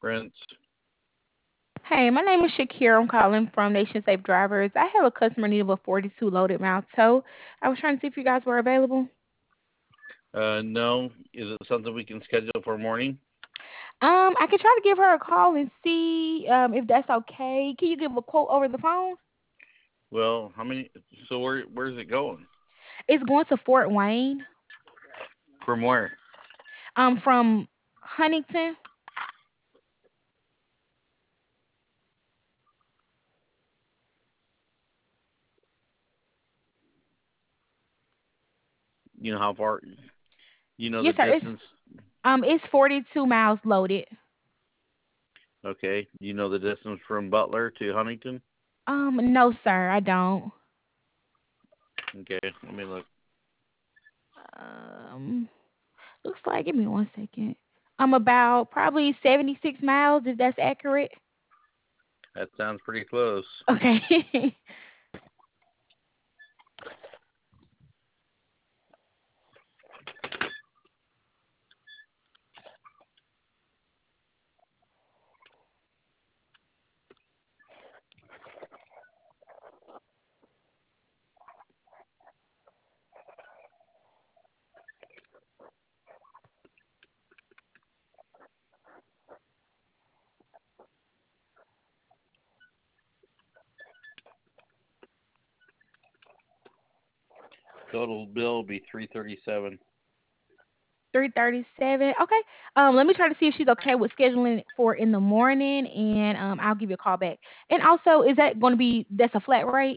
Rents. Hey, my name is Shakira. I'm calling from Nation Safe Drivers. I have a customer needing a 42 loaded mile tow. I was trying to see if you guys were available. No. Is it something we can schedule for morning? I can try to give her a call and see if that's okay. Can you give a quote over the phone? Well, how many? So where's it going? It's going to Fort Wayne. From where? From Huntington. You know how far? You know the Yes, sir. distance? It's 42 miles loaded. Okay. You know the distance from Butler to Huntington? No, sir, I don't. Okay. Let me look. Um, looks like. Give me one second. I'm about probably 76 miles, if that's accurate. That sounds pretty close. Okay. Total bill will be 337. 3:37. Okay. Let me try to see if she's okay with scheduling it for in the morning, and I'll give you a call back. And also, is that going to be that's a flat rate?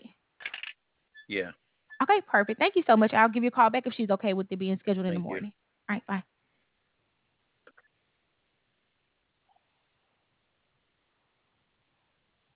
Yeah. Okay, perfect. Thank you so much. I'll give you a call back if she's okay with it being scheduled in the Thank you. morning. All right, bye.